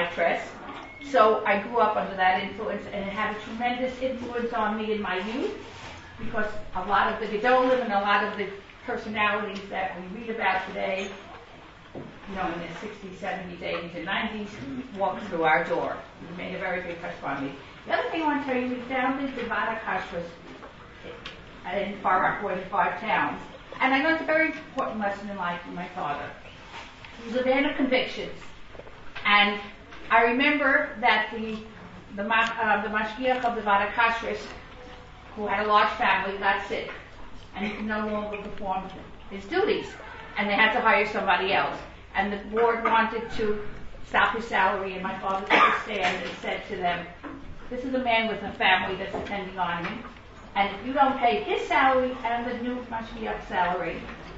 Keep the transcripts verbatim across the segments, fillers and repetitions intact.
white dress. So I grew up under that influence, and it had a tremendous influence on me in my youth, because a lot of the Gedolim and a lot of the personalities that we read about today, you know, in the sixties, seventies, eighties, and nineties, walked through our door. It made a very big impression on me. The other thing I want to tell you, we founded the Vada Kashrus in Far Rockaway in five towns. And I learned a very important lesson in life from my father. He was a man of convictions. And I remember that the the, uh, the mashgiach of the Vada Kashrus, who had a large family, got sick and he could no longer perform his duties. And they had to hire somebody else. And the board wanted to stop his salary, and my father took a stand and said to them, this is a man with a family that's depending on him, and if you don't pay his salary and the new mashgiach's salary,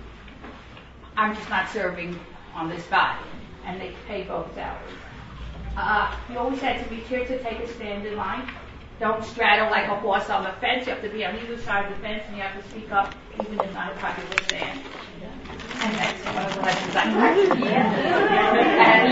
I'm just not serving on this guy. And they pay both salaries. Uh, he always said to be here to take a stand in line. Don't straddle like a horse on the fence. You have to be on either side of the fence, and you have to speak up, even if not a popular stand. And that's one of the lessons I learned. And,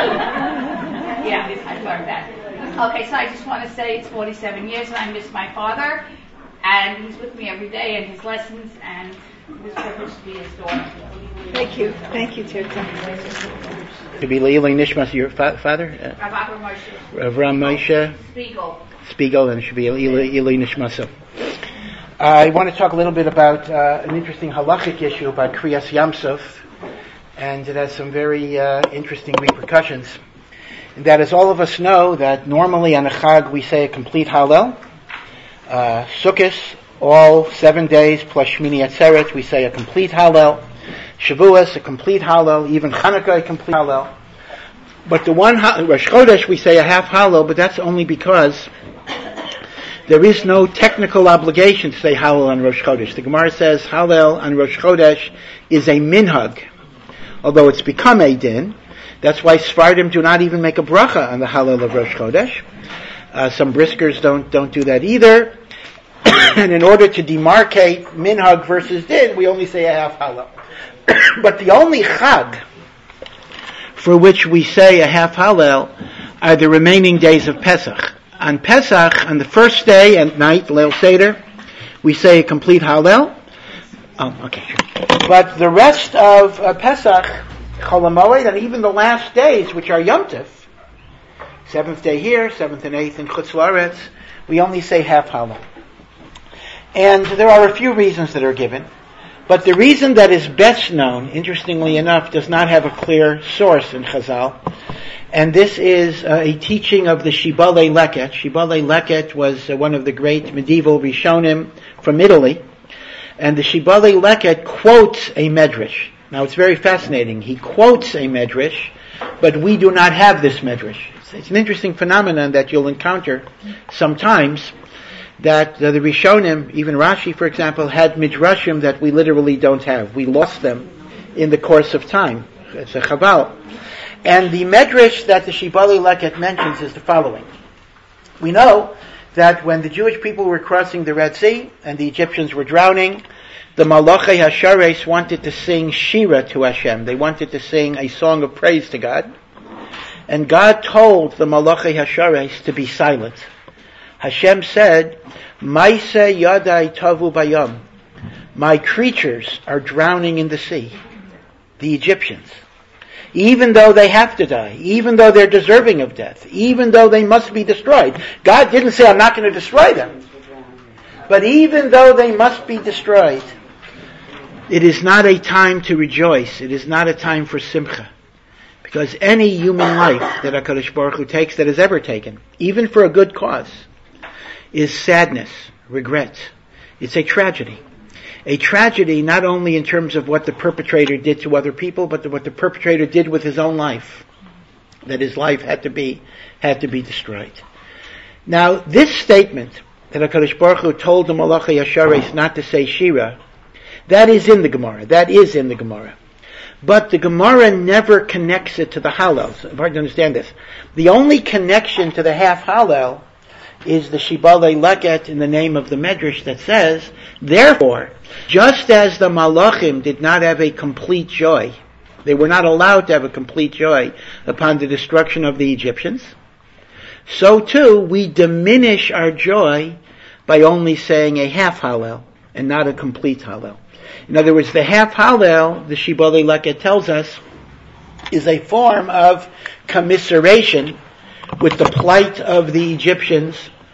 um, yeah, I learned that. Okay, so I just want to say it's forty-seven years, and I miss my father, and he's with me every day in his lessons, and it was privileged to be his daughter. Thank you. Thank you, Tirza. To be Leili Nishmas, your fa- father? Rav Avram Moshe. Rav Ram Moshe. Spiegel. Spiegel, and it should be Leili Nishmaso. I want to talk a little bit about uh, an interesting halachic issue about Kriyas Yamsuf, and it has some very uh, interesting repercussions. And that is, all of us know that normally on a Chag we say a complete Hallel. Uh, Sukkot, all seven days plus Shmini Atzeret, we say a complete Hallel. Shavuos, a complete Hallel. Even Chanukah, a complete Hallel. But the one Rosh Chodesh we say a half Hallel, but that's only because there is no technical obligation to say Hallel on Rosh Chodesh. The Gemara says Hallel on Rosh Chodesh is a minhag, although it's become a din. That's why Sfardim do not even make a bracha on the Hallel of Rosh Chodesh. Uh, some briskers don't don't do that either. And in order to demarcate minhag versus din, we only say a half Hallel. But the only Chag for which we say a half Hallel are the remaining days of Pesach. On Pesach, on the first day at night, Leil Seder, we say a complete Hallel. Oh, okay, sure. But the rest of uh, Pesach, Chol HaMoed, and even the last days, which are Yom Tov, seventh day here, seventh and eighth in Chutz La'aretz, we only say half Hallel. And there are a few reasons that are given. But the reason that is best known, interestingly enough, does not have a clear source in Chazal. And this is uh, a teaching of the Shibbolei Leket. Shibbolei Leket was uh, one of the great medieval Rishonim from Italy. And the Shibbolei Leket quotes a Medrash. Now it's very fascinating. He quotes a Medrash, but we do not have this Medrash. It's, it's an interesting phenomenon that you'll encounter sometimes, that uh, the Rishonim, even Rashi for example, had Midrashim that we literally don't have. We lost them in the course of time. It's a chaval. And the Medrash that the Shibbolei Leket mentions is the following. We know that when the Jewish people were crossing the Red Sea and the Egyptians were drowning, the Malachei Hashares wanted to sing Shira to Hashem. They wanted to sing a song of praise to God. And God told the Malachei Hashares to be silent. Hashem said, Maise Yadai Tavu Bayam. My creatures are drowning in the sea. The Egyptians. Even though they have to die, even though they're deserving of death, even though they must be destroyed. God didn't say, I'm not going to destroy them. But even though they must be destroyed, it is not a time to rejoice. It is not a time for simcha. Because any human life that HaKadosh Baruch Hu takes, that is ever taken, even for a good cause, is sadness, regret. It's a tragedy. A tragedy not only in terms of what the perpetrator did to other people, but what the perpetrator did with his own life. That his life had to be, had to be destroyed. Now, this statement that HaKadosh Baruch Hu told the Malachei Hashares not to say Shira, that is in the Gemara. That is in the Gemara. But the Gemara never connects it to the Hallel. So it's hard to understand this. The only connection to the half Hallel is the Shibbolei Leket in the name of the Medrash that says, therefore, just as the Malachim did not have a complete joy They were not allowed to have a complete joy upon the destruction of the Egyptians. So too, we diminish our joy by only saying a half Hallel and not a complete Hallel. In other words, the half Hallel, the Shibbolei Leket tells us, is a form of commiseration with the plight of the Egyptians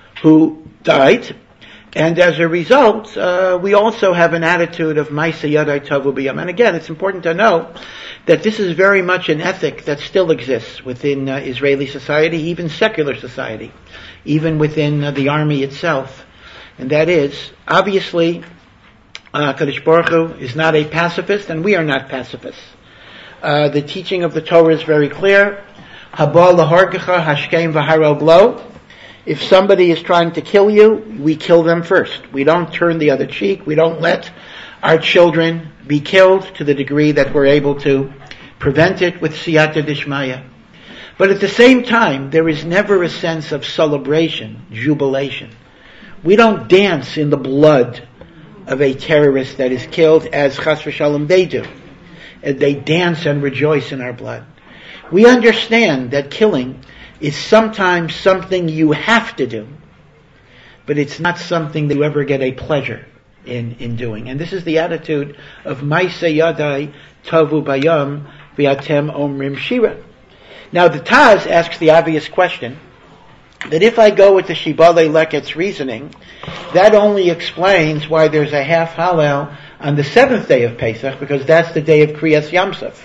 who died. And as a result, uh, we also have an attitude of Ma'aseh Yadai Tavu B'Yam. And again, it's important to know that this is very much an ethic that still exists within uh, Israeli society, even secular society, even within uh, the army itself. And that is, obviously, uh, Kadosh Baruch Hu is not a pacifist, and we are not pacifists. Uh, the teaching of the Torah is very clear. Haba lahargecha hashkem v'harel glo. If somebody is trying to kill you, we kill them first. We don't turn the other cheek. We don't let our children be killed to the degree that we're able to prevent it with siyata dishmaya. But at the same time, there is never a sense of celebration, jubilation. We don't dance in the blood of a terrorist that is killed as chas v'shalom they do. They dance and rejoice in our blood. We understand that killing is sometimes something you have to do, but it's not something that you ever get a pleasure in, in doing. And this is the attitude of Ma'aseh Yadai Tavu B'Yam V'Atem Omrim Shira. Now the Taz asks the obvious question, that if I go with the Shibbolei Leket's reasoning, that only explains why there's a half Hallel on the seventh day of Pesach, because that's the day of Kriyas Yamsuf.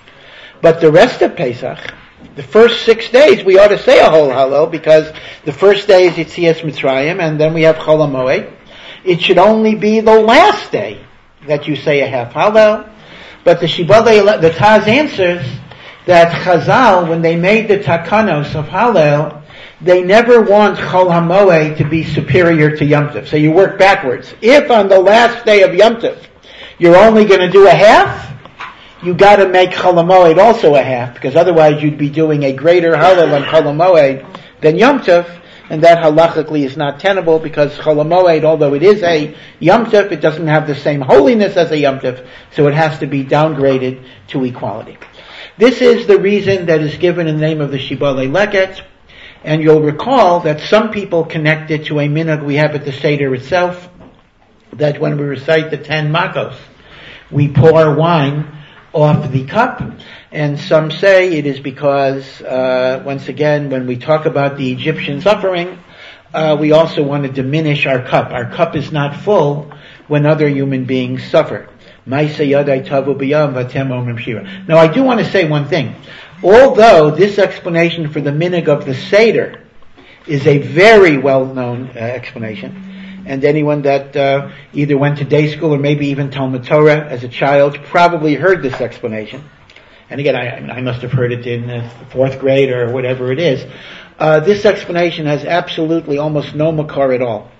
But the rest of Pesach, the first six days, we ought to say a whole Hallel, because the first day is Yetzias Mitzrayim, and then we have Chol HaMoed. It should only be the last day that you say a half Hallel. But the Shibbolei, the Taz answers that Chazal, when they made the Takanos of Hallel, they never want Chol HaMoed to be superior to Yom Tov. So you work backwards. If on the last day of Yom Tov, you're only going to do a half, you got to make Chol HaMoed also a half, because otherwise you'd be doing a greater Hallel on Chol HaMoed than Yom Tov, and that halachically is not tenable, because Chol HaMoed, although it is a Yom Tov, it doesn't have the same holiness as a Yom Tov, so it has to be downgraded to equality. This is the reason that is given in the name of the Shibbolei Leket, and you'll recall that some people connect it to a minhag we have at the Seder itself, that when we recite the ten makos, we pour wine off the cup, and some say it is because, uh, once again, when we talk about the Egyptian suffering, uh, we also want to diminish our cup. Our cup is not full when other human beings suffer. Ma'aseh Yadai Tavu B'Yam V'Atem Omrim Shira. Now I do want to say one thing. Although this explanation for the minhag of the Seder is a very well-known uh, explanation, and anyone that uh, either went to day school or maybe even Talmud Torah as a child probably heard this explanation. And again, I, I must have heard it in uh, fourth grade or whatever it is. Uh, this explanation has absolutely almost no makar at all.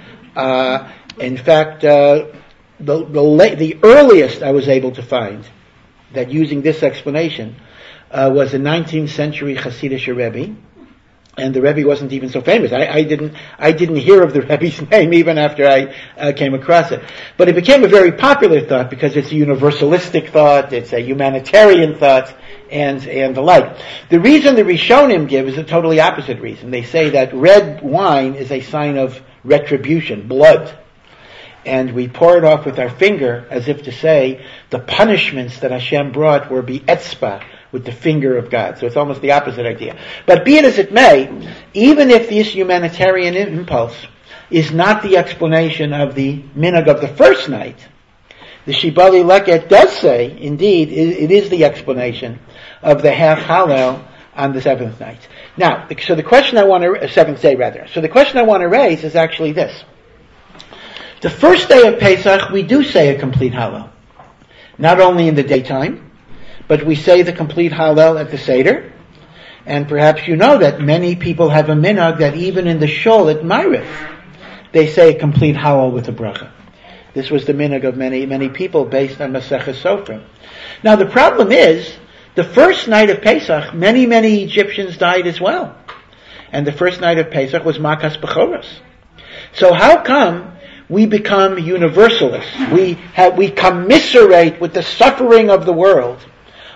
Uh, in fact, uh, the, the, la- the earliest I was able to find that using this explanation Uh, was a nineteenth century Hasidic Rebbe, and the Rebbe wasn't even so famous. I, I didn't, I didn't hear of the Rebbe's name even after I uh, came across it. But it became a very popular thought because it's a universalistic thought, it's a humanitarian thought, and and the like. The reason the Rishonim give is a totally opposite reason. They say that red wine is a sign of retribution, blood. And we pour it off with our finger as if to say the punishments that Hashem brought were be etzba, with the finger of God. So it's almost the opposite idea. But be it as it may, even if this humanitarian impulse is not the explanation of the minhag of the first night, the Shibbolei Leket does say, indeed, it is the explanation of the half Hallel on the seventh night. Now, so the question I want to, seventh day rather, so the question I want to raise is actually this. The first day of Pesach, we do say a complete Hallel. Not only in the daytime, but we say the complete Hallel at the Seder. And perhaps you know that many people have a minhag that even in the shul at Ma'ariv, they say a complete Hallel with a bracha. This was the minhag of many, many people based on Maseches Sofrim. Now the problem is, the first night of Pesach, many, many Egyptians died as well. And the first night of Pesach was Makas Bechoros. So how come we become universalists? We have, we commiserate with the suffering of the world,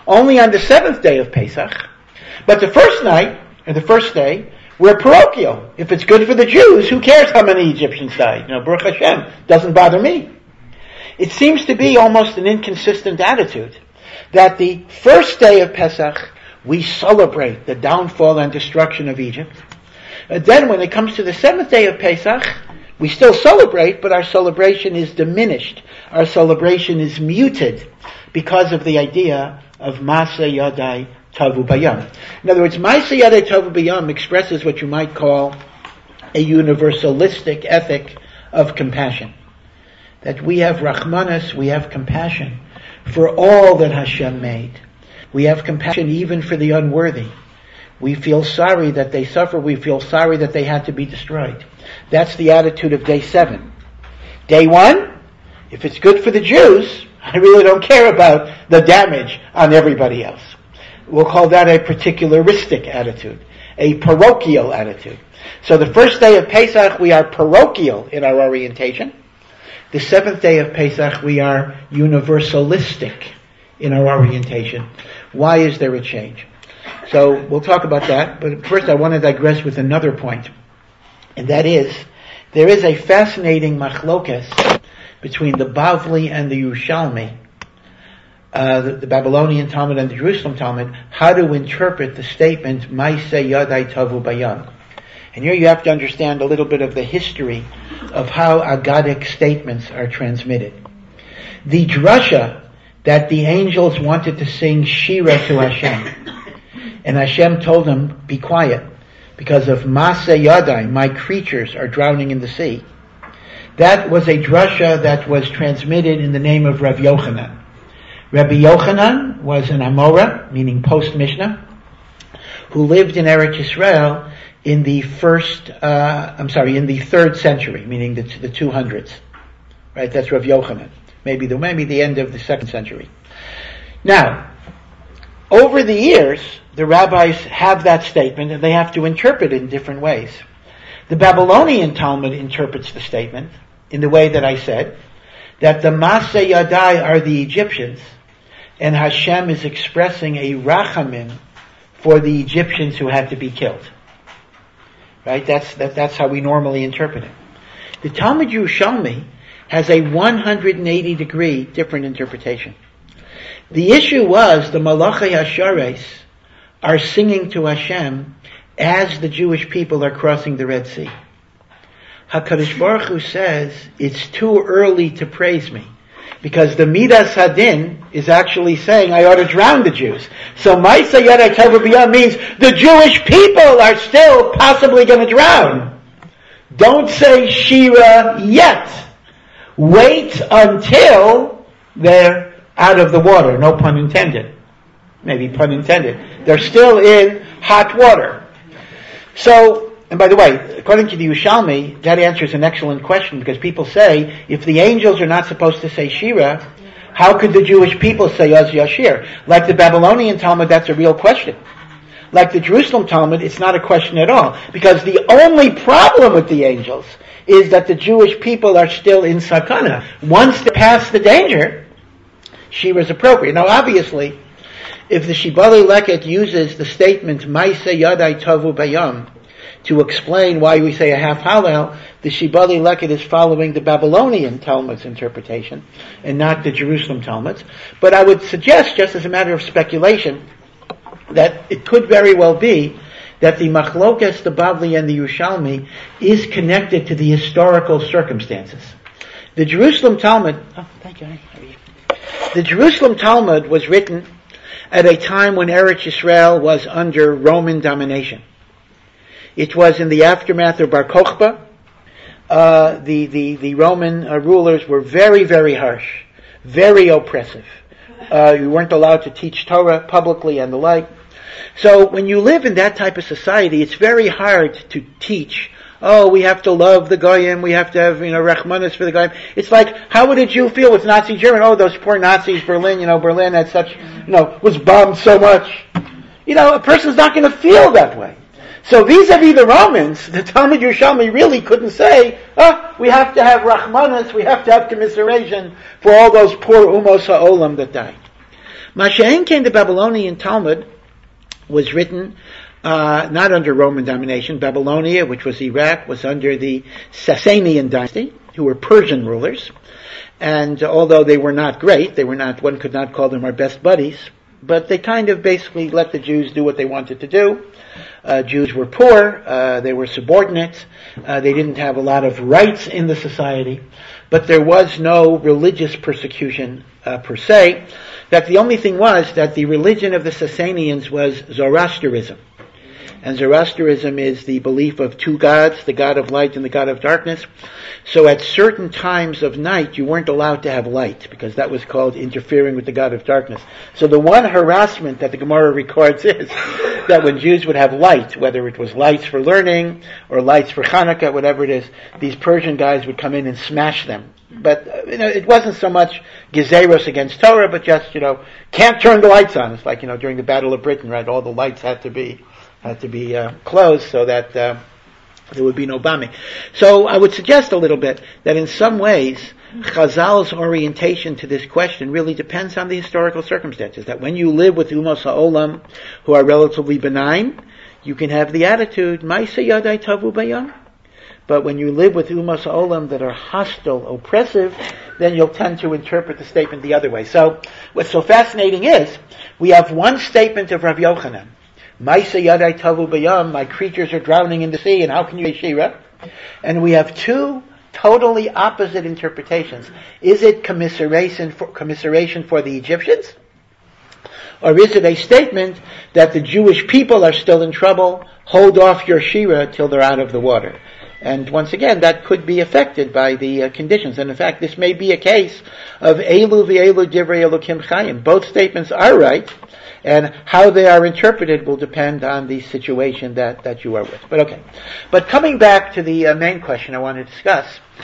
only on the seventh day of Pesach. But the first night, or the first day, we're parochial. If it's good for the Jews, who cares how many Egyptians died? You know, Baruch Hashem, doesn't bother me. It seems to be almost an inconsistent attitude that the first day of Pesach, we celebrate the downfall and destruction of Egypt. And then when it comes to the seventh day of Pesach, we still celebrate, but our celebration is diminished. Our celebration is muted because of the idea of Maaseh Yadai Tavu Bayam. In other words, Maaseh Yadai Tavu Bayam expresses what you might call a universalistic ethic of compassion. That we have Rachmanis, we have compassion for all that Hashem made. We have compassion even for the unworthy. We feel sorry that they suffer. We feel sorry that they had to be destroyed. That's the attitude of day seven. Day one, if it's good for the Jews, I really don't care about the damage on everybody else. We'll call that a particularistic attitude, a parochial attitude. So the first day of Pesach, we are parochial in our orientation. The seventh day of Pesach, we are universalistic in our orientation. Why is there a change? So we'll talk about that, but first I want to digress with another point. And that is, there is a fascinating machlokes between the Bavli and the Yerushalmi, uh, the, the Babylonian Talmud and the Jerusalem Talmud, how to interpret the statement, Maaseh Yadai Tavu Bayam. And here you have to understand a little bit of the history of how Aggadic statements are transmitted. The drasha that the angels wanted to sing Shira to Hashem, and Hashem told them, be quiet, because of Maaseh Yadai, my creatures are drowning in the sea. That was a drasha that was transmitted in the name of Rav Yochanan. Rabbi Yochanan was an Amora, meaning post-Mishnah, who lived in Eretz Yisrael in the first, uh, I'm sorry, in the third century, meaning the, the two hundreds. Right, that's Rav Yochanan. Maybe the, maybe the end of the second century. Now, over the years, the rabbis have that statement and they have to interpret it in different ways. The Babylonian Talmud interprets the statement in the way that I said, that the Maaseh Yadai are the Egyptians, and Hashem is expressing a rachamim for the Egyptians who had to be killed. Right? That's, that, that's how we normally interpret it. The Talmud Yerushalmi has a one hundred eighty degree different interpretation. The issue was the Malachei Hashares are singing to Hashem as the Jewish people are crossing the Red Sea. HaKadosh Baruch Hu says, it's too early to praise me, because the Midas Hadin is actually saying I ought to drown the Jews. So Maaseh Yadai Tavu Bayam means the Jewish people are still possibly going to drown. Don't say Shira yet. Wait until they're out of the water. No pun intended. Maybe pun intended. They're still in hot water. So, and by the way, according to the Yerushalmi, that answers an excellent question, because people say, if the angels are not supposed to say Shira, how could the Jewish people say Az Yashir? Like the Babylonian Talmud, that's a real question. Like the Jerusalem Talmud, it's not a question at all, because the only problem with the angels is that the Jewish people are still in sakana. Once they pass the danger, Shira is appropriate. Now obviously, if the Shibbolei Leket uses the statement Maaseh Yadai Tavu Bayam to explain why we say a half Hallel, the Shibbolei Leket is following the Babylonian Talmud's interpretation and not the Jerusalem Talmud's. But I would suggest, just as a matter of speculation, that it could very well be that the Machlokes, the Bavli, and the Yerushalmi is connected to the historical circumstances. The Jerusalem Talmud, oh, thank you. The Jerusalem Talmud was written at a time when Eretz Yisrael was under Roman domination. It was in the aftermath of Bar Kokhba. Uh, the, the, the Roman uh, rulers were very, very harsh, very oppressive. Uh, you weren't allowed to teach Torah publicly and the like. So when you live in that type of society, it's very hard to teach, oh, we have to love the Goyim, we have to have, you know, Rachmanis for the Goyim. It's like, how would a Jew feel with Nazi Germany? Oh, those poor Nazis, Berlin, you know, Berlin had such, you know, was bombed so much. You know, a person's not going to feel that way. So vis-a-vis the Romans, the Talmud Yerushalmi really couldn't say, oh, we have to have Rachmanis, we have to have commiseration for all those poor Umos HaOlam that died. Masha'en came the Babylonian Talmud was written uh, not under Roman domination. Babylonia, which was Iraq, was under the Sasanian dynasty, who were Persian rulers. And although they were not great, they were not, one could not call them our best buddies, but they kind of basically let the Jews do what they wanted to do. Uh, Jews were poor, uh, they were subordinate, uh, they didn't have a lot of rights in the society, but there was no religious persecution uh, per se. In fact, the only thing was that the religion of the Sasanians was Zoroastrianism. And Zoroastrianism is the belief of two gods, the god of light and the god of darkness. So at certain times of night, you weren't allowed to have light, because that was called interfering with the god of darkness. So the one harassment that the Gemara records is that when Jews would have light, whether it was lights for learning or lights for Hanukkah, whatever it is, these Persian guys would come in and smash them. But, uh, you know, it wasn't so much gezeros against Torah, but just, you know, can't turn the lights on. It's like, you know, during the Battle of Britain, right, all the lights had to be had to be uh, closed so that uh, there would be no bombing. So I would suggest a little bit that in some ways Chazal's orientation to this question really depends on the historical circumstances. That when you live with Umos HaOlam who are relatively benign, you can have the attitude, Ma'aseh Yadai Tavu Bayam. But when you live with Umos HaOlam that are hostile, oppressive, then you'll tend to interpret the statement the other way. So what's so fascinating is we have one statement of Rav Yochanan, Ma'aseh Yadai Tavu Bayam, my creatures are drowning in the sea, and how can you say Shira? And we have two totally opposite interpretations. Is it commiseration for, commiseration for the Egyptians? Or is it a statement that the Jewish people are still in trouble, hold off your Shira till they're out of the water? And once again, that could be affected by the uh, conditions. And in fact, this may be a case of Elu v'Elu Divrei Elokim Chayim. Both statements are right, and how they are interpreted will depend on the situation that, that you are with. But okay. But coming back to the uh, main question I want to discuss,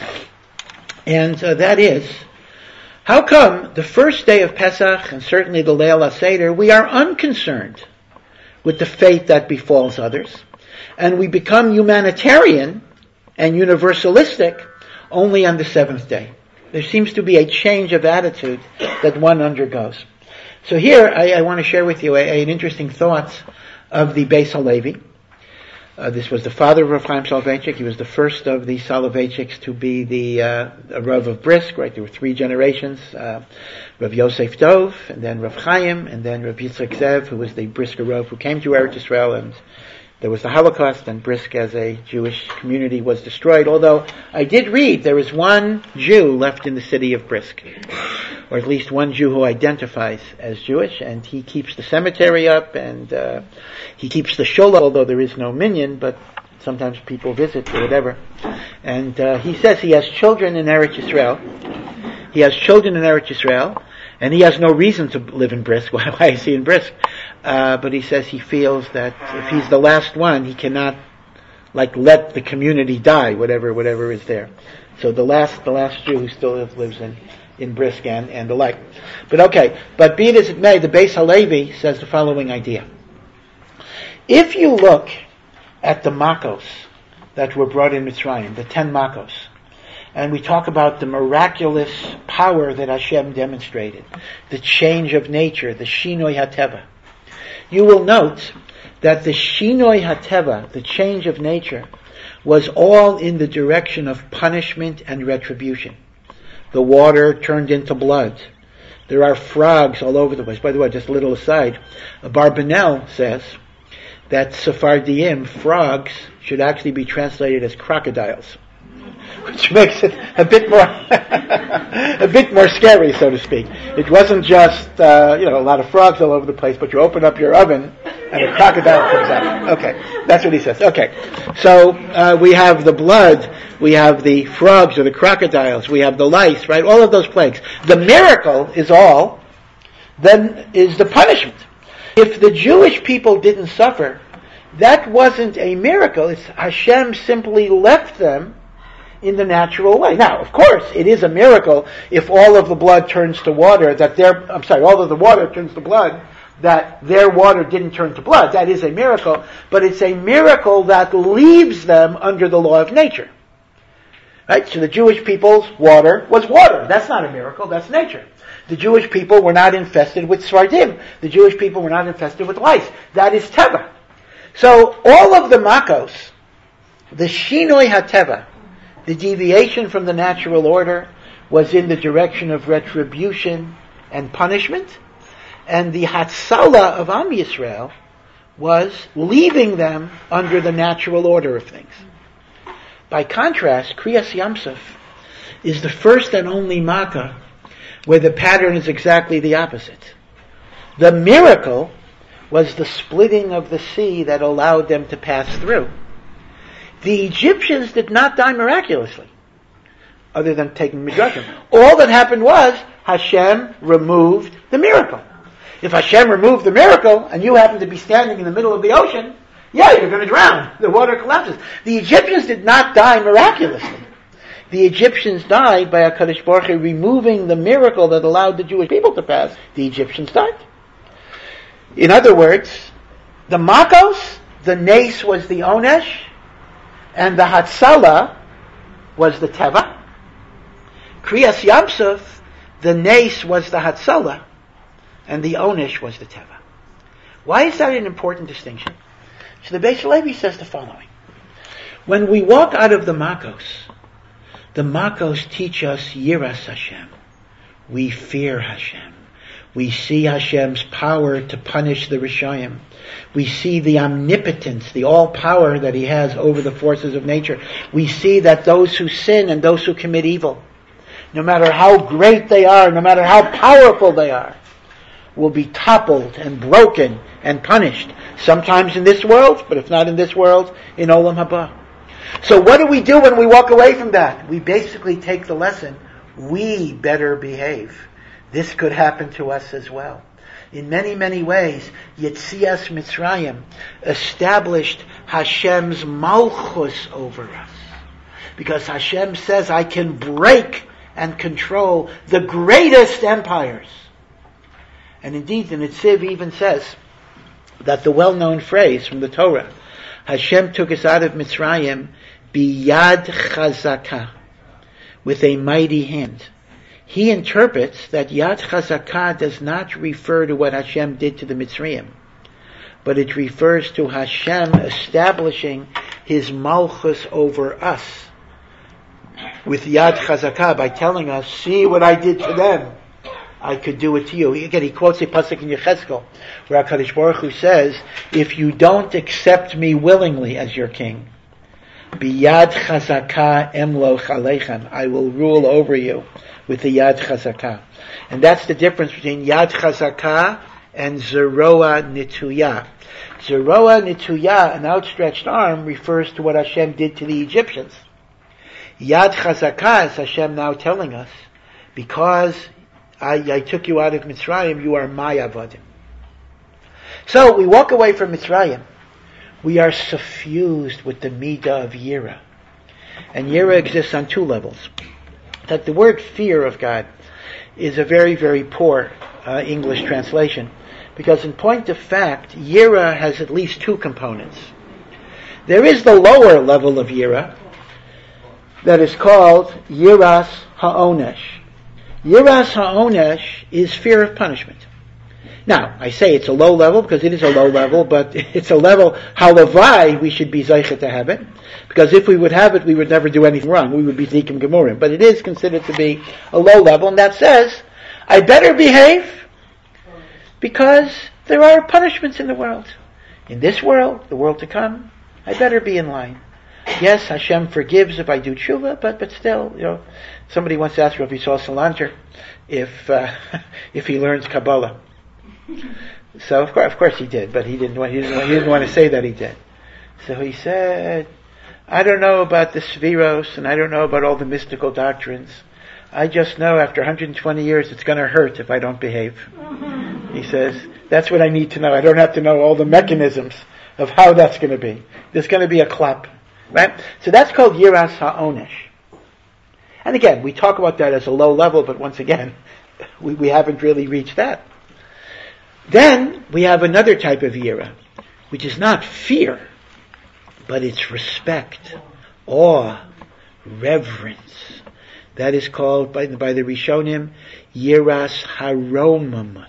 and uh, that is, how come the first day of Pesach, and certainly the Leil HaSeder, we are unconcerned with the fate that befalls others, and we become humanitarian and universalistic only on the seventh day? There seems to be a change of attitude that one undergoes. So here, I, I want to share with you a, a, an interesting thought of the Beis Halevi. Uh, this was the father of Rav Chaim Soloveitchik. He was the first of the Soloveitchiks to be the uh, Rav of Brisk, right? There were three generations. Uh, Rav Yosef Dov, and then Rav Chaim, and then Rav Yitzchak Zev, who was the Brisker Rav who came to Eretz Yisrael, and there was the Holocaust, and Brisk as a Jewish community was destroyed. Although I did read there is one Jew left in the city of Brisk, or at least one Jew who identifies as Jewish, and he keeps the cemetery up, and uh, he keeps the sholah, although there is no minyan, but sometimes people visit or whatever. And uh, he says he has children in Eretz Yisrael. He has children in Eretz Yisrael, and he has no reason to live in Brisk. Why, why is he in Brisk? Uh, but he says he feels that if he's the last one, he cannot, like, let the community die, whatever, whatever is there. So the last, the last Jew who still lives, lives in, in Brisk and, and the like. But okay, but be it as it may, the Beis Halevi says the following idea. If you look at the Makos that were brought in Mitzrayim, the ten Makos, and we talk about the miraculous power that Hashem demonstrated, the change of nature, the Shinoi HaTeva, you will note that the Shinoi HaTeva, the change of nature, was all in the direction of punishment and retribution. The water turned into blood. There are frogs all over the place. By the way, just a little aside, Barbanel says that Sephardim, frogs, should actually be translated as crocodiles, which makes it a bit more, a bit more scary, so to speak. It wasn't just, uh, you know, a lot of frogs all over the place, but you open up your oven and a crocodile comes out. Okay, that's what he says. Okay, so uh, we have the blood, we have the frogs or the crocodiles, we have the lice, right? All of those plagues. The miracle is all, then is the punishment. If the Jewish people didn't suffer, that wasn't a miracle. It's Hashem simply left them in the natural way. Now, of course, it is a miracle if all of the blood turns to water, that their, I'm sorry, all of the water turns to blood, that their water didn't turn to blood. That is a miracle, but it's a miracle that leaves them under the law of nature. Right? So the Jewish people's water was water. That's not a miracle, that's nature. The Jewish people were not infested with svardim. The Jewish people were not infested with lice. That is teva. So all of the makos, the shinoi hateva, the deviation from the natural order, was in the direction of retribution and punishment, and the hatsala of Am Yisrael was leaving them under the natural order of things. By contrast, Kriyas Yamsuf is the first and only Makkah where the pattern is exactly the opposite. The miracle was the splitting of the sea that allowed them to pass through. The Egyptians did not die miraculously, other than taking Midrashim. All that happened was Hashem removed the miracle. If Hashem removed the miracle and you happen to be standing in the middle of the ocean, yeah, you're going to drown. The water collapses. The Egyptians did not die miraculously. The Egyptians died by HaKadosh Baruch Hu removing the miracle that allowed the Jewish people to pass. The Egyptians died. In other words, the Makos, the Nes was the Onesh, and the Hatsala was the Teva. Kriyas Yamsuf, the Nes was the Hatsala, and the Onesh was the Teva. Why is that an important distinction? So the Beis Levi says the following. When we walk out of the Makos, the Makos teach us Yiras Hashem. We fear Hashem. We see Hashem's power to punish the Rishayim. We see the omnipotence, the all-power that He has over the forces of nature. We see that those who sin and those who commit evil, no matter how great they are, no matter how powerful they are, will be toppled and broken and punished. Sometimes in this world, but if not in this world, in Olam Haba. So what do we do when we walk away from that? We basically take the lesson, we better behave. This could happen to us as well. In many, many ways, Yetzias Mitzrayim established Hashem's malchus over us. Because Hashem says, I can break and control the greatest empires. And indeed, the Netziv even says that the well-known phrase from the Torah, Hashem took us out of Mitzrayim biyad chazakah, with a mighty hand. He interprets that Yad Chazakah does not refer to what Hashem did to the Mitzrayim, but it refers to Hashem establishing His malchus over us with Yad Chazakah by telling us, see what I did to them, I could do it to you. Again, he quotes a pasuk in Yechezkel, where HaKadosh Baruch Hu says, if you don't accept me willingly as your king, biyad chazakah emloch aleichem, I will rule over you with the yad chazakah. And that's the difference between yad chazakah and zeroa nituya. Zeroa nituya, an outstretched arm, refers to what Hashem did to the Egyptians. Yad chazakah is Hashem now telling us, because I, I took you out of Mitzrayim, you are my avodim. So we walk away from Mitzrayim. We are suffused with the midah of Yira. And Yira exists on two levels. That the word fear of God is a very, very poor uh, English translation. Because in point of fact, Yira has at least two components. There is the lower level of Yira that is called Yiras Ha'onesh. Yiras Ha'onesh is fear of punishment. Now, I say it's a low level because it is a low level, but it's a level, halavai, we should be zeichet to have it. Because if we would have it, we would never do anything wrong. We would be zikim gemurim. But it is considered to be a low level, and that says, I better behave because there are punishments in the world. In this world, the world to come, I better be in line. Yes, Hashem forgives if I do tshuva, but but still, you know, somebody once asked Rabbi Yisrael Salanter if uh, if he learns Kabbalah. So of course, of course he did, but he didn't want he didn't want, he didn't want to say that he did. So he said, I don't know about the Sviros and I don't know about all the mystical doctrines. I just know after one hundred twenty years it's going to hurt if I don't behave. He says, that's what I need to know. I don't have to know all the mechanisms of how that's going to be. There's going to be a clap. Right? So that's called Yiras Ha'onesh. And again, we talk about that as a low level, but once again, we, we haven't really reached that. Then we have another type of Yira, which is not fear, but it's respect, awe, reverence. That is called by, by the Rishonim, Yiras Haromamus.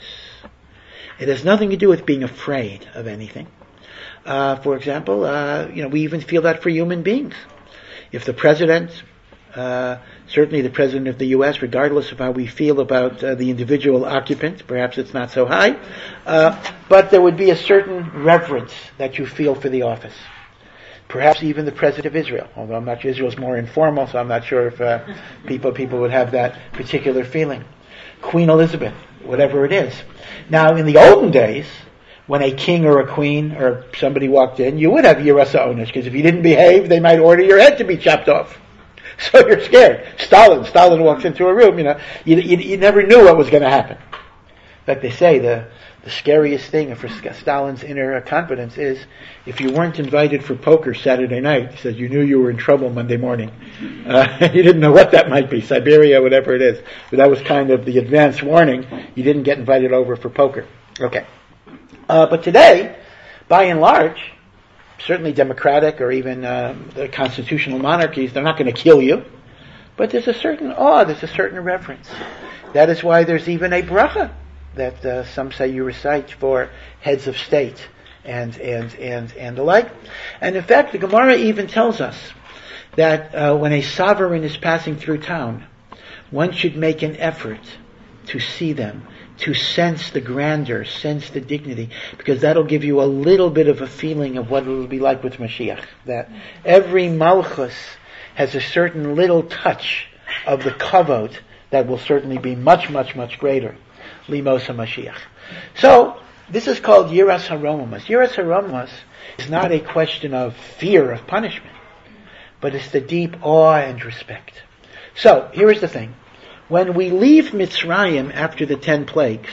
It has nothing to do with being afraid of anything. Uh, for example, uh, you know, we even feel that for human beings. If the president, uh, certainly the president of the U S, regardless of how we feel about uh, the individual occupant, perhaps it's not so high, uh, but there would be a certain reverence that you feel for the office. Perhaps even the president of Israel, although I'm not sure, Israel's more informal, so I'm not sure if uh, people people would have that particular feeling. Queen Elizabeth, whatever it is. Now, in the olden days, when a king or a queen or somebody walked in, you would have Yiras HaOnesh, because if you didn't behave, they might order your head to be chopped off. So you're scared. Stalin, Stalin walks into a room, you know, you, you, you never knew what was going to happen. In fact, they say the, the scariest thing for Stalin's inner confidence is if you weren't invited for poker Saturday night, he says you knew you were in trouble Monday morning. Uh, you didn't know what that might be, Siberia, whatever it is. But that was kind of the advance warning. You didn't get invited over for poker. Okay. Uh, but today, by and large, certainly democratic or even uh, the constitutional monarchies, they're not going to kill you. But there's a certain awe, there's a certain reverence. That is why there's even a bracha that uh, some say you recite for heads of state and and and and the like. And in fact, the Gemara even tells us that uh, when a sovereign is passing through town, one should make an effort to see them, to sense the grandeur, sense the dignity, because that'll give you a little bit of a feeling of what it will be like with Mashiach. That every malchus has a certain little touch of the kavod that will certainly be much, much, much greater. Limos HaMashiach. So, this is called Yiras HaRomamus. Yiras HaRomamus is not a question of fear of punishment, but it's the deep awe and respect. So, here is the thing. When we leave Mitzrayim after the ten plagues,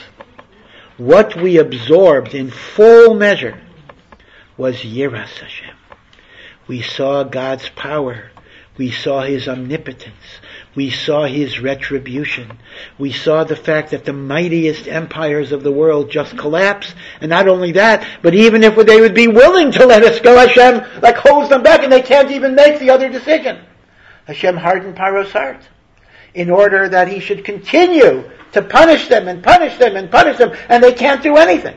what we absorbed in full measure was Yiras Hashem. We saw God's power. We saw His omnipotence. We saw His retribution. We saw the fact that the mightiest empires of the world just collapse. And not only that, but even if they would be willing to let us go, Hashem like holds them back and they can't even make the other decision. Hashem hardened Paro's heart in order that he should continue to punish them and punish them and punish them, and they can't do anything.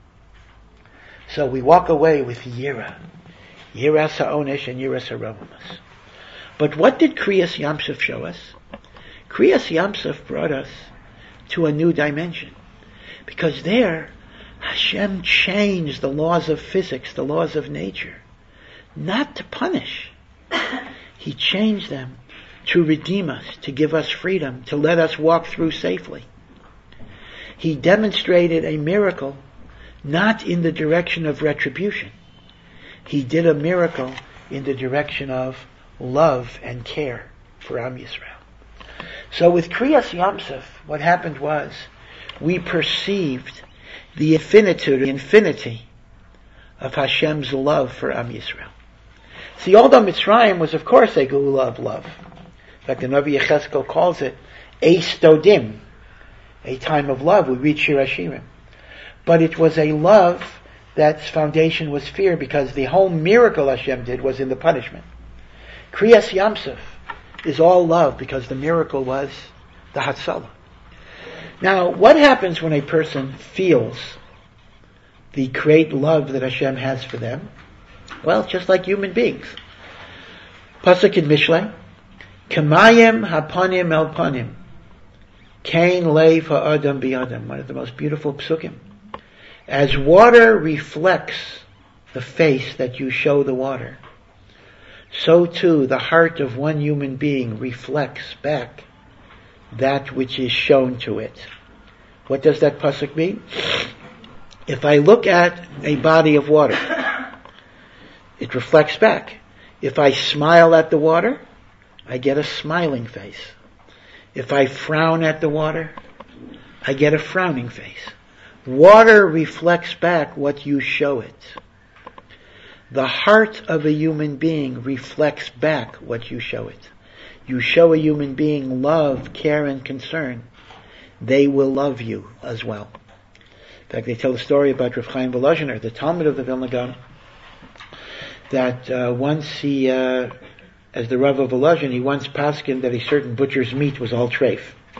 So we walk away with Yira. Yiras HaOnesh and Yiras HaRomamus. But what did Kriyas Yamsuf show us? Kriyas Yamsuf brought us to a new dimension. Because there, Hashem changed the laws of physics, the laws of nature, not to punish. He changed them to redeem us, to give us freedom, to let us walk through safely. He demonstrated a miracle not in the direction of retribution. He did a miracle in the direction of love and care for Am Yisrael. So with Kriyas Yamsuf, what happened was we perceived the infinitude, the infinity of Hashem's love for Am Yisrael. See, although Mitzrayim was of course a geula of love. In fact, the Navi Yechezkel calls it Eis Dodim, a time of love. We read Shir Hashirim. But it was a love that's foundation was fear, because the whole miracle Hashem did was in the punishment. Kriyas Yamsuf is all love because the miracle was the Hatzalah. Now, what happens when a person feels the great love that Hashem has for them? Well, just like human beings. Pasuk in Mishlei, Kamayim hapanim el panim, Kain leiv ha'adam bi'adam, one of the most beautiful psukim. As water reflects the face that you show the water, so too the heart of one human being reflects back that which is shown to it. What does that pasuk mean? If I look at a body of water, it reflects back. If I smile at the water, I get a smiling face. If I frown at the water, I get a frowning face. Water reflects back what you show it. The heart of a human being reflects back what you show it. You show a human being love, care, and concern, they will love you as well. In fact, they tell the story about Rav Chaim Volozhiner, the Talmud of the Vilna Gaon, that uh, once he uh, as the Rav of Volozhin, he once paskined that a certain butcher's meat was all treif,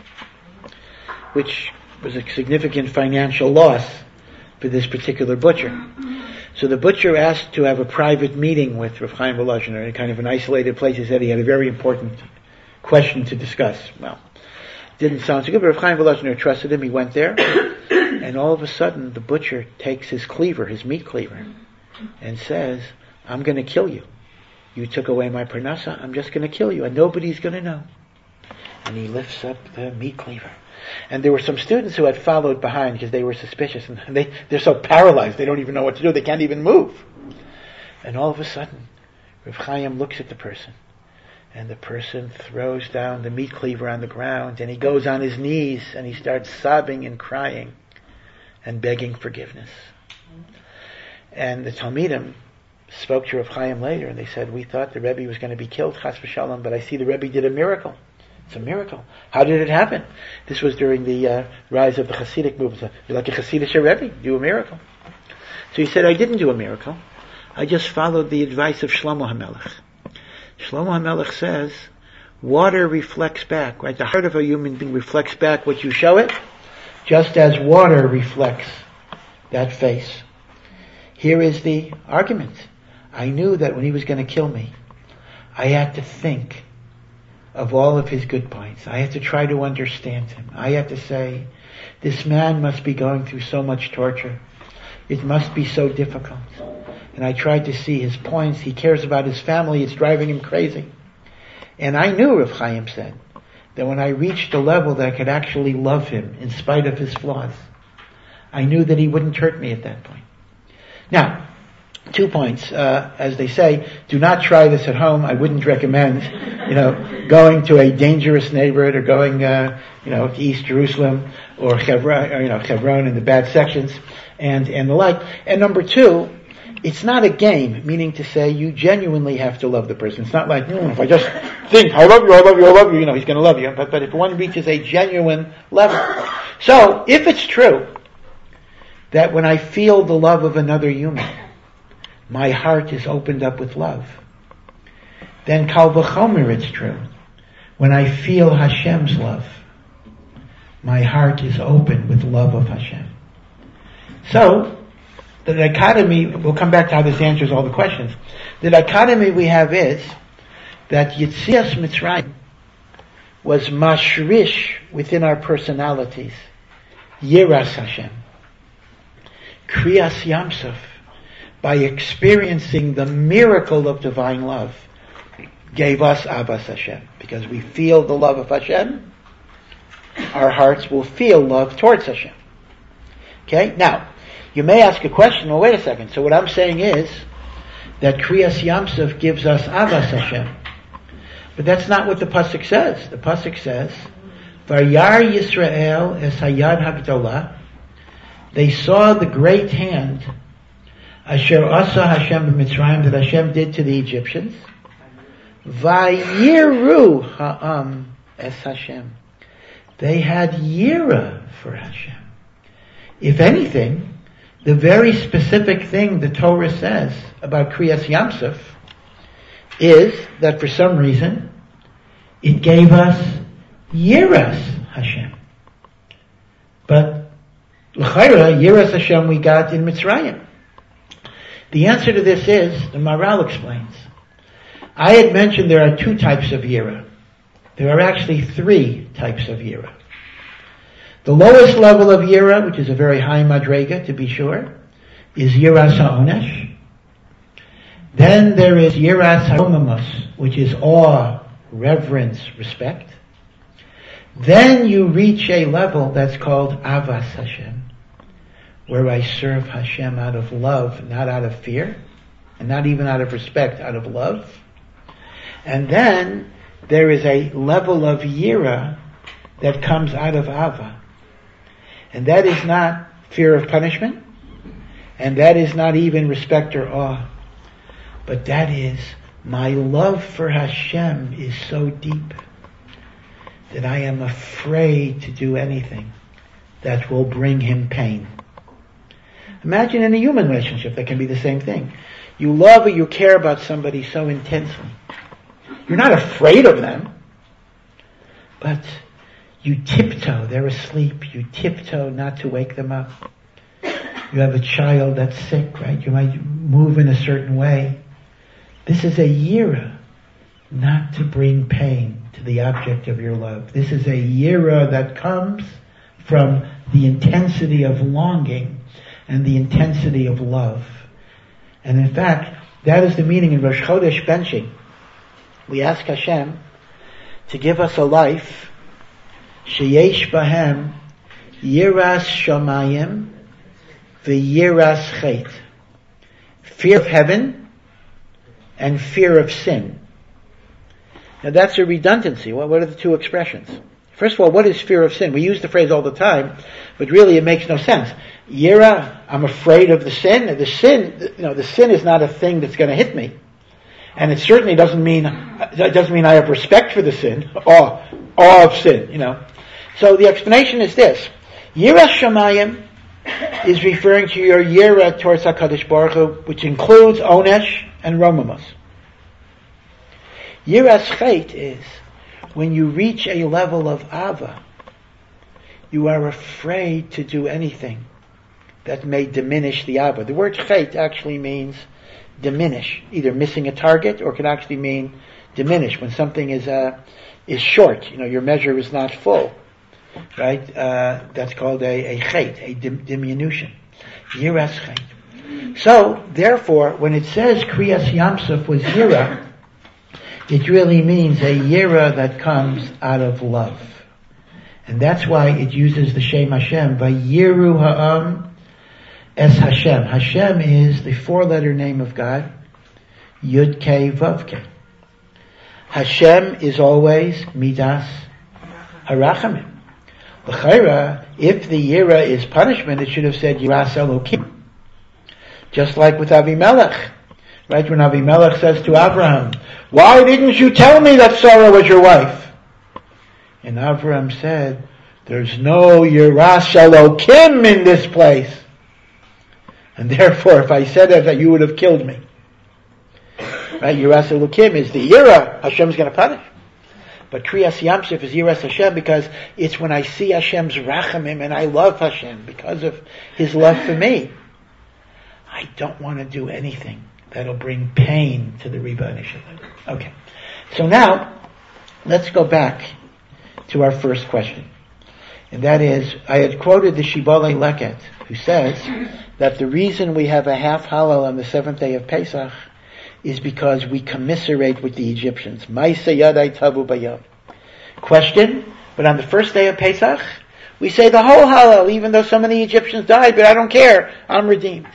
which was a significant financial loss for this particular butcher. So the butcher asked to have a private meeting with Rav Chaim Volozhin, in kind of an isolated place. He said he had a very important question to discuss. Well, didn't sound so good, but Rav Chaim Volozhin trusted him. He went there, and all of a sudden the butcher takes his cleaver, his meat cleaver, and says, I'm going to kill you. You took away my parnasa, I'm just going to kill you, and nobody's going to know. And he lifts up the meat cleaver. And there were some students who had followed behind because they were suspicious, and they, they're so paralyzed, they don't even know what to do, they can't even move. And all of a sudden, Rav Chaim looks at the person, and the person throws down the meat cleaver on the ground, and he goes on his knees, and he starts sobbing and crying, and begging forgiveness. And the Talmidim spoke to Rav Chaim later, and they said, we thought the Rebbe was going to be killed, chas v'shalom, but I see the Rebbe did a miracle. It's a miracle. How did it happen? This was during the uh, rise of the Hasidic movement. You're like a Hasidic Rebbe, do a miracle. So he said, I didn't do a miracle. I just followed the advice of Shlomo HaMelech. Shlomo HaMelech says, water reflects back, right? The heart of a human being reflects back what you show it, just as water reflects that face. Here is the argument. I knew that when he was going to kill me, I had to think of all of his good points. I had to try to understand him. I had to say, this man must be going through so much torture. It must be so difficult. And I tried to see his points. He cares about his family. It's driving him crazy. And I knew, Rav Chaim said, that when I reached a level that I could actually love him in spite of his flaws, I knew that he wouldn't hurt me at that point. Now, two points. Uh, as they say, do not try this at home. I wouldn't recommend, you know, going to a dangerous neighborhood or going, uh, you know, to East Jerusalem or Hebron, or, you know, Hebron in the bad sections and, and the like. And number two, it's not a game, meaning to say you genuinely have to love the person. It's not like, mm, if I just think, I love you, I love you, I love you, you know, he's going to love you. But, but if one reaches a genuine level. So, if it's true that when I feel the love of another human, my heart is opened up with love, then kal v'chomer it's true. When I feel Hashem's love, my heart is open with love of Hashem. So, the dichotomy, we'll come back to how this answers all the questions. The dichotomy we have is that Yetzias Mitzrayim was mashrish within our personalities. Yiras Hashem. Kriyas Yamsuf, by experiencing the miracle of divine love, gave us Avas Hashem. Because we feel the love of Hashem, our hearts will feel love towards Hashem. Okay? Now, you may ask a question, well, wait a second. So what I'm saying is that Kriyas Yamsuf gives us Avas Hashem. But that's not what the Pasuk says. The Pasuk says, Vayar Yisrael es hayad hagdolah. They saw the great hand Asher asa Hashem b'Mitzrayim, that Hashem did to the Egyptians. Vayiru ha'am es Hashem. They had yira for Hashem. If anything, the very specific thing the Torah says about Kriyas Yamsuf is that for some reason it gave us yiras Hashem. But l'chayra, yiras Hashem we got in Mitzrayim. The answer to this is, the Maharal explains, I had mentioned there are two types of yira. There are actually three types of yira. The lowest level of yira, which is a very high madrega to be sure, is yiras ha'onesh. Then there is yiras ha'omamus, which is awe, reverence, respect. Then you reach a level that's called avas Hashem, where I serve Hashem out of love, not out of fear, and not even out of respect, out of love. And then there is a level of yira that comes out of ava. And that is not fear of punishment, and that is not even respect or awe, but that is my love for Hashem is so deep that I am afraid to do anything that will bring him pain. Imagine in a human relationship that can be the same thing. You love or you care about somebody so intensely You're not afraid of them, but you tiptoe. They're asleep. You tiptoe not to wake them up. You have a child that's sick, right? You might move in a certain way. This is a yira, not to bring pain to the object of your love. This is a yira that comes from the intensity of longing and the intensity of love. And in fact, that is the meaning in Rosh Chodesh benching. We ask Hashem to give us a life sheyesh bahem yiras shamayim v'yiras chet, fear of heaven and fear of sin. Now that's a redundancy. What are the two expressions? First of all, what is fear of sin? We use the phrase all the time, but really it makes no sense. Yira, I'm afraid of the sin. The sin, you know, the sin is not a thing that's going to hit me. And it certainly doesn't mean, it doesn't mean I have respect for the sin, awe, awe of sin, you know. So the explanation is this. Yiras Shamayim is referring to your yira towards HaKadosh Baruch Hu, which includes onesh and romamos. Yiras Chet is when you reach a level of ava, you are afraid to do anything that may diminish the ava. The word chet actually means diminish, either missing a target or can actually mean diminish. When something is uh, is short, you know, your measure is not full, right? Uh, that's called a, a chet, a dim, diminution. Yiras chet. So, therefore, when it says Kriyas Yamsuf was yira, it really means a yira that comes out of love. And that's why it uses the Shem Hashem, Vayiru Ha'am Es Hashem. Hashem is the four-letter name of God, Yud Kei Vav Kei. Hashem is always Midas Harachamim. L'chaira, if the yira is punishment, it should have said Yiras Elokim. Just like with Avimelech. Right, when Avimelech says to Abraham, why didn't you tell me that Sarah was your wife? And Abraham said, there's no Yiras Elokim in this place. And therefore, if I said that, that you would have killed me. Right, Yiras Elokim is the Yira Hashem's going to punish. But Kriyas Yamsuf is Yiras Hashem because it's when I see Hashem's Rachamim and I love Hashem because of His love for me. I don't want to do anything that'll bring pain to the Rebbeinu Shalom. Okay. So now, let's go back to our first question. And that is, I had quoted the Shibbolei Leket, who says that the reason we have a half Hallel on the seventh day of Pesach is because we commiserate with the Egyptians. Ma'aseh Yadai Tavu Bayom. Question, but on the first day of Pesach, we say the whole Hallel, even though so many Egyptians died, but I don't care, I'm redeemed.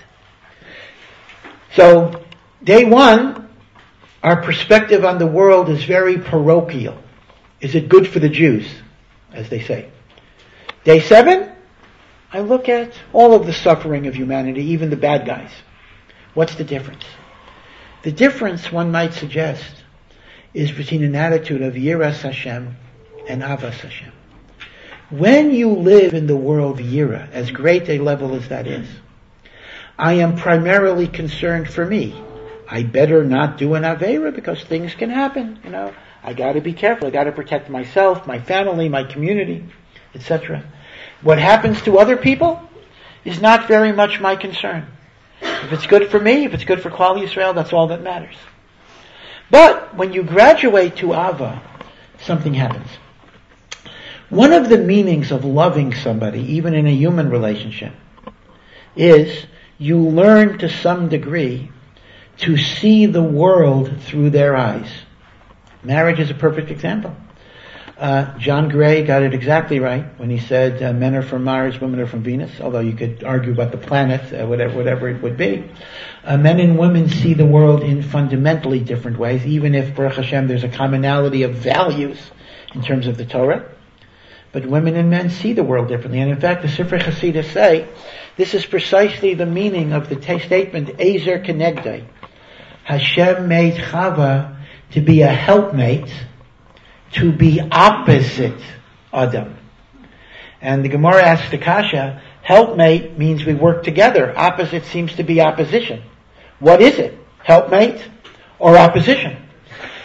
So, day one, our perspective on the world is very parochial. Is it good for the Jews, as they say? Day seven, I look at all of the suffering of humanity, even the bad guys. What's the difference? The difference, one might suggest, is between an attitude of Yiras Hashem and Avas Hashem. When you live in the world Yira, as great a level as that is, I am primarily concerned for me. I better not do an Aveira because things can happen, you know. I gotta be careful. I gotta protect myself, my family, my community, et cetera. What happens to other people is not very much my concern. If it's good for me, if it's good for Klal Yisrael, that's all that matters. But when you graduate to Ava, something happens. One of the meanings of loving somebody, even in a human relationship, is you learn to some degree to see the world through their eyes. Marriage is a perfect example. Uh, John Gray got it exactly right when he said uh, men are from Mars, women are from Venus, although you could argue about the planets, uh, whatever, whatever it would be. Uh, men and women see the world in fundamentally different ways, even if, Baruch Hashem, there's a commonality of values in terms of the Torah. But women and men see the world differently. And in fact, the Sifrei Chasidus say, this is precisely the meaning of the t- statement, Ezer Kenegdai. Hashem made Chava to be a helpmate, to be opposite Adam. And the Gemara asks the Kasha, helpmate means we work together. Opposite seems to be opposition. What is it? Helpmate or opposition?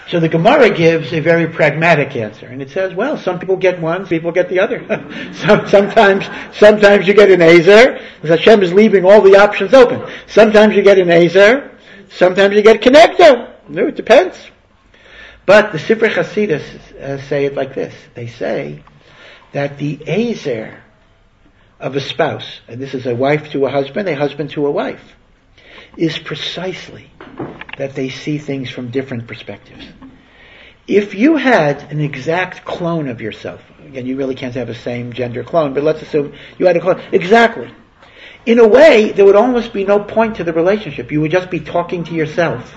So the Gemara gives a very pragmatic answer, and it says, well, some people get one, some people get the other. some, sometimes, sometimes you get an Ezer, because Hashem is leaving all the options open. Sometimes you get an Ezer, sometimes you get a Connector. No, it depends. But the Sifrei Hasidus uh, say it like this. They say that the Ezer of a spouse, and this is a wife to a husband, a husband to a wife, is precisely that they see things from different perspectives. If you had an exact clone of yourself, again, you really can't have a same gender clone, but let's assume you had a clone, exactly. In a way, there would almost be no point to the relationship. You would just be talking to yourself.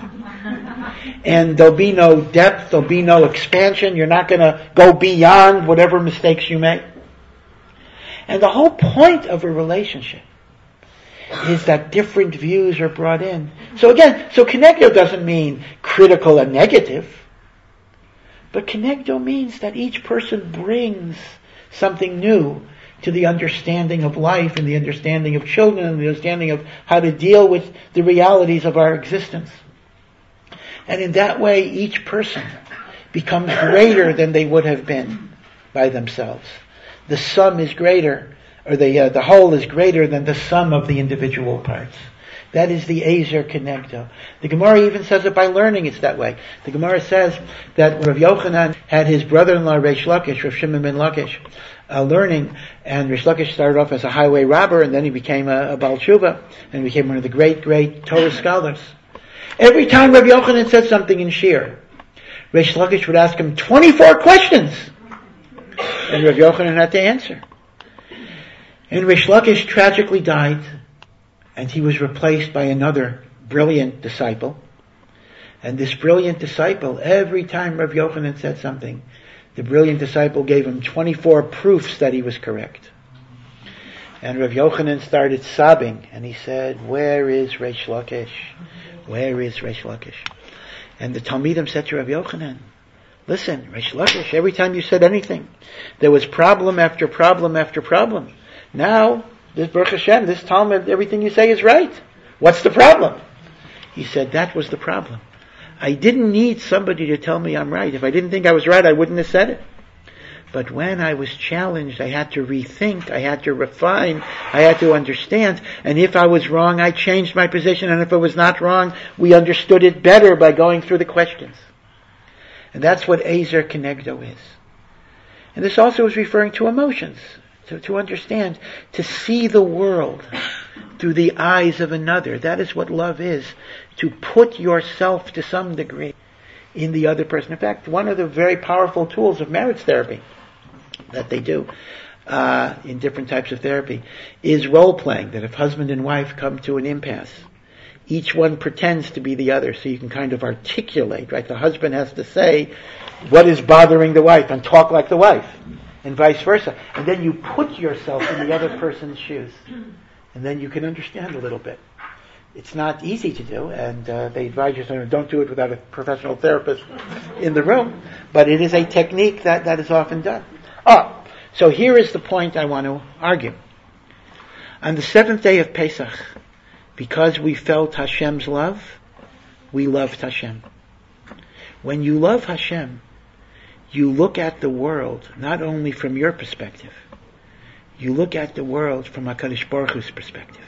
And there'll be no depth, there'll be no expansion, you're not going to go beyond whatever mistakes you make. And the whole point of a relationship is that different views are brought in. So again, so Connecto doesn't mean critical and negative, but Connecto means that each person brings something new to the understanding of life and the understanding of children and the understanding of how to deal with the realities of our existence. And in that way, each person becomes greater than they would have been by themselves. The sum is greater, or the uh, the whole is greater than the sum of the individual parts. That is the Ezer Connecto. The Gemara even says it by learning it's that way. The Gemara says that Rav Yochanan had his brother-in-law Reish Lakish, Rav Shimon ben Lakish, uh, learning, and Reish Lakish started off as a highway robber, and then he became a, a Baal Tshuva, and became one of the great, great Torah scholars. Every time Rav Yochanan said something in Shir, Reish Lakish would ask him twenty-four questions, and Rav Yochanan had to answer. And Reish Lakish tragically died, and he was replaced by another brilliant disciple. And this brilliant disciple, every time Rav Yochanan said something, the brilliant disciple gave him twenty-four proofs that he was correct. And Rav Yochanan started sobbing, and he said, "Where is Reish Lakish? Where is Reish Lakish?" And the Talmidim said to Rav Yochanan, "Listen, Reish Lakish, every time you said anything, there was problem after problem after problem. Now, this Baruch Hashem, this Talmud, everything you say is right. What's the problem?" He said, "That was the problem. I didn't need somebody to tell me I'm right. If I didn't think I was right, I wouldn't have said it. But when I was challenged, I had to rethink, I had to refine, I had to understand, and if I was wrong, I changed my position, and if I was not wrong, we understood it better by going through the questions." And that's what Ezer Connecto is. And this also is referring to emotions. To, to understand, to see the world through the eyes of another. That is what love is. To put yourself to some degree in the other person. In fact, one of the very powerful tools of marriage therapy that they do uh, in different types of therapy is role playing. That if husband and wife come to an impasse, each one pretends to be the other, so you can kind of articulate, right? The husband has to say what is bothering the wife and talk like the wife. And vice versa. And then you put yourself in the other person's shoes. And then you can understand a little bit. It's not easy to do, and uh, they advise you, so don't do it without a professional therapist in the room. But it is a technique that, that is often done. Oh, so here is the point I want to argue. On the seventh day of Pesach, because we felt Hashem's love, we loved Hashem. When you love Hashem, you look at the world not only from your perspective, you look at the world from HaKadosh Baruch Hu's perspective.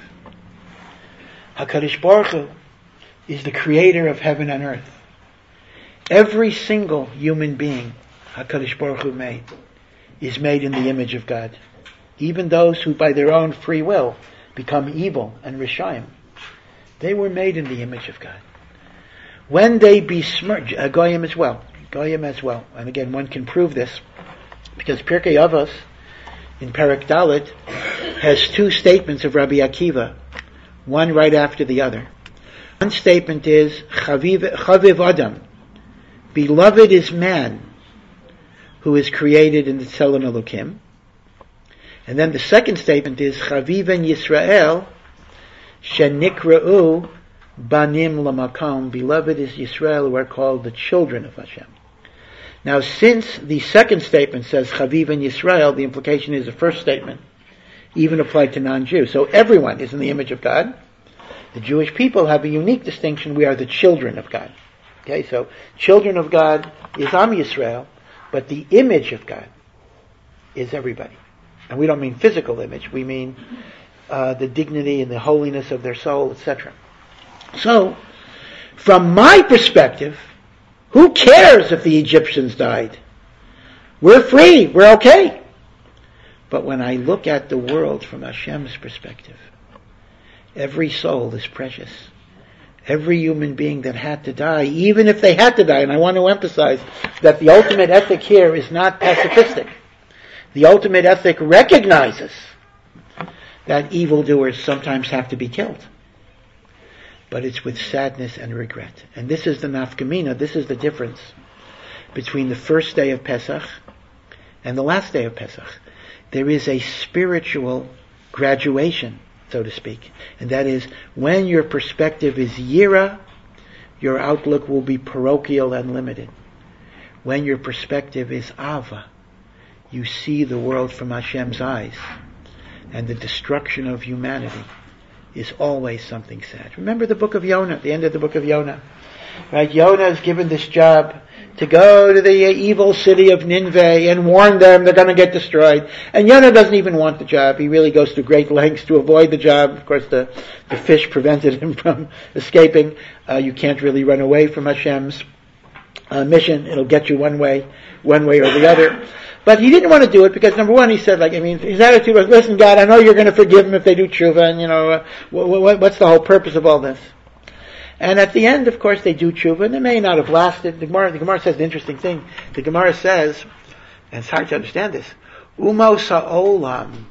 HaKadosh Baruch Hu is the creator of heaven and earth. Every single human being HaKadosh Baruch Hu made is made in the image of God. Even those who by their own free will become evil and Rishayim, they were made in the image of God. When they besmirch, uh, Goyim as well, Goyim as well. And again, one can prove this because Pirkei Avos in Perek Dalet has two statements of Rabbi Akiva, one right after the other. One statement is Chaviv, Chaviv Adam, beloved is man who is created in the Tzelem Elokim. And then the second statement is Chaviven Yisrael Shenikra'u Banim Lamakom, beloved is Yisrael who are called the children of Hashem. Now, since the second statement says Chaviv and Yisrael, the implication is the first statement even applied to non-Jews. So everyone is in the image of God. The Jewish people have a unique distinction. We are the children of God. Okay, so children of God is Am Yisrael, but the image of God is everybody. And we don't mean physical image, we mean uh, the dignity and the holiness of their soul, et cetera. So, from my perspective, who cares if the Egyptians died? We're free, we're okay. But when I look at the world from Hashem's perspective, every soul is precious. Every human being that had to die, even if they had to die, and I want to emphasize that the ultimate ethic here is not pacifistic. The ultimate ethic recognizes that evildoers sometimes have to be killed. But it's with sadness and regret. And this is the nafkamina, this is the difference between the first day of Pesach and the last day of Pesach. There is a spiritual graduation, so to speak. And that is, when your perspective is yira, your outlook will be parochial and limited. When your perspective is ava, you see the world from Hashem's eyes. And the destruction of humanity is always something sad. Remember the book of Yonah, the end of the book of Yonah. Right? Yonah is given this job to go to the evil city of Nineveh and warn them they're going to get destroyed. And Yonah doesn't even want the job. He really goes to great lengths to avoid the job. Of course, the, the fish prevented him from escaping. Uh, you can't really run away from Hashem's uh, mission. It'll get you one way, one way or the other. But he didn't want to do it because, number one, he said, like, I mean, his attitude was, listen, God, I know you're going to forgive them if they do tshuva, and, you know, uh, what, what, what's the whole purpose of all this? And at the end, of course, they do tshuva, and they may not have lasted. The Gemara, the Gemara says an interesting thing. The Gemara says, and it's hard to understand this, Umos ha'olam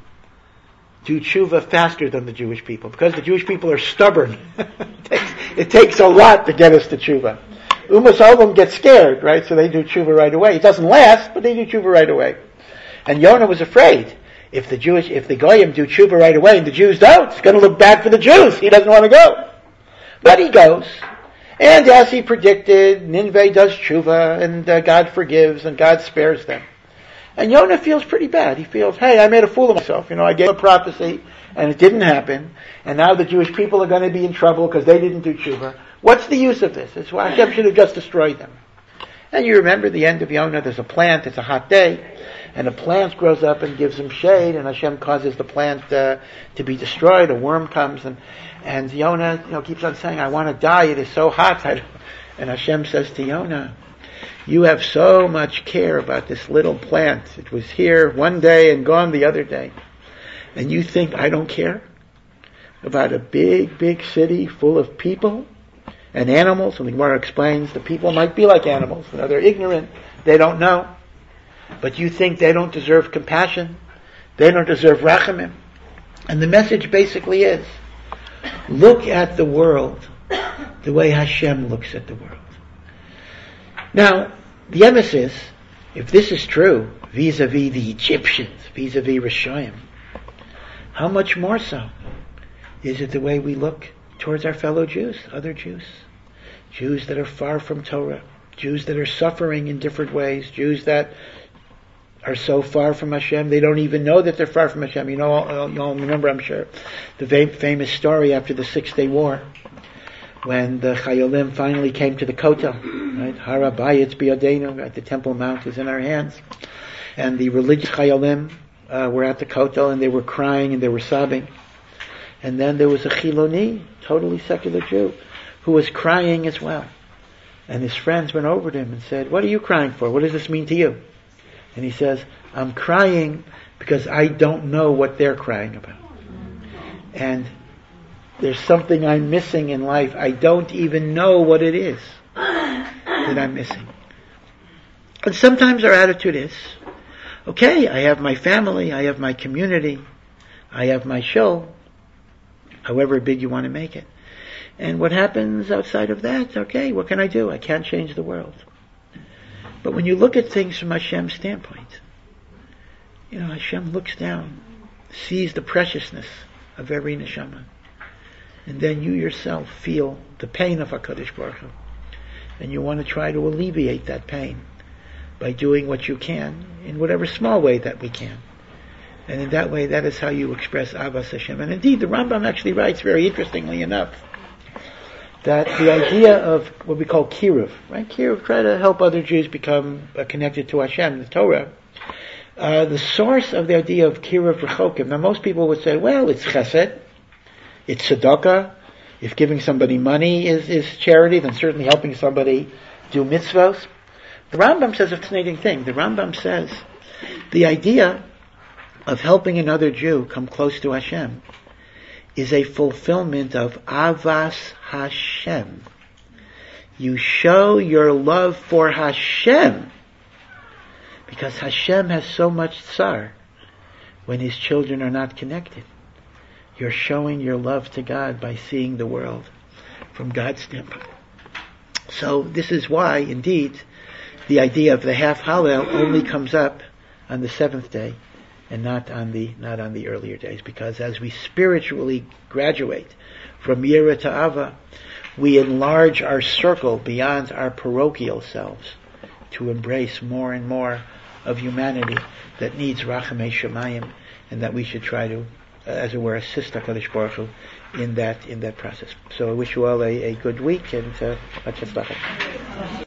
do tshuva faster than the Jewish people, because the Jewish people are stubborn. it, takes, it takes a lot to get us to tshuva. Umos ha'olam get scared, right? So they do tshuva right away. It doesn't last, but they do tshuva right away. And Yonah was afraid. If the Jewish, if the Goyim do tshuva right away and the Jews don't, it's going to look bad for the Jews. He doesn't want to go. But he goes, and as he predicted, Nineveh does tshuva, and uh, God forgives, and God spares them. And Yonah feels pretty bad. He feels, hey, I made a fool of myself. You know, I gave a prophecy, and it didn't happen, and now the Jewish people are going to be in trouble because they didn't do tshuva. What's the use of this? It's why Hashem should have just destroyed them. And you remember the end of Yonah, there's a plant, it's a hot day, and a plant grows up and gives him shade, and Hashem causes the plant uh, to be destroyed. A worm comes, and and Yonah, you know, keeps on saying, "I want to die. It is so hot." And Hashem says to Yonah, "You have so much care about this little plant. It was here one day and gone the other day, and you think I don't care about a big, big city full of people and animals?" And the Gemara explains the people might be like animals. You know, they're ignorant. They don't know. But you think they don't deserve compassion? They don't deserve rachamim? And the message basically is, look at the world the way Hashem looks at the world. Now, the emphasis, if this is true, vis-a-vis the Egyptians, vis-a-vis Rishoyim, how much more so is it the way we look towards our fellow Jews, other Jews? Jews that are far from Torah, Jews that are suffering in different ways, Jews that are so far from Hashem, they don't even know that they're far from Hashem. You know, you all remember, I'm sure, the famous story after the Six-Day War, when the Chayolim finally came to the Kotel, right? Har Habayit Biyadenu, right? The Temple Mount is in our hands. And the religious Chayolim uh, were at the Kotel, and they were crying and they were sobbing. And then there was a Chiloni, totally secular Jew, who was crying as well. And his friends went over to him and said, "What are you crying for? What does this mean to you?" And he says, "I'm crying because I don't know what they're crying about. And there's something I'm missing in life. I don't even know what it is that I'm missing." And sometimes our attitude is, okay, I have my family, I have my community, I have my show, however big you want to make it. And what happens outside of that, okay, what can I do? I can't change the world. But when you look at things from Hashem's standpoint, you know, Hashem looks down, sees the preciousness of every neshama, and then you yourself feel the pain of HaKadosh Baruch Hu, and you want to try to alleviate that pain by doing what you can in whatever small way that we can. And in that way, that is how you express Avas Hashem. And indeed, the Rambam actually writes, very interestingly enough, that the idea of what we call kiruv, right? Kiruv, try to help other Jews become uh, connected to Hashem, the Torah. Uh, the source of the idea of kiruv rechokim. Now, most people would say, well, it's chesed, it's tzedakah. If giving somebody money is, is charity, then certainly helping somebody do mitzvos. The Rambam says a fascinating thing. The Rambam says the idea of helping another Jew come close to Hashem is a fulfillment of Avas Hashem. You show your love for Hashem because Hashem has so much tsar when His children are not connected. You're showing your love to God by seeing the world from God's standpoint. So this is why, indeed, the idea of the half Hallel only comes up on the seventh day and not on the not on the earlier days, because as we spiritually graduate from Yira to Ava, we enlarge our circle beyond our parochial selves to embrace more and more of humanity that needs Rachamei Shemayim, and that we should try to, uh, as it were, assist HaKadosh Baruch Hu in that in that process. So I wish you all a, a good week and uh,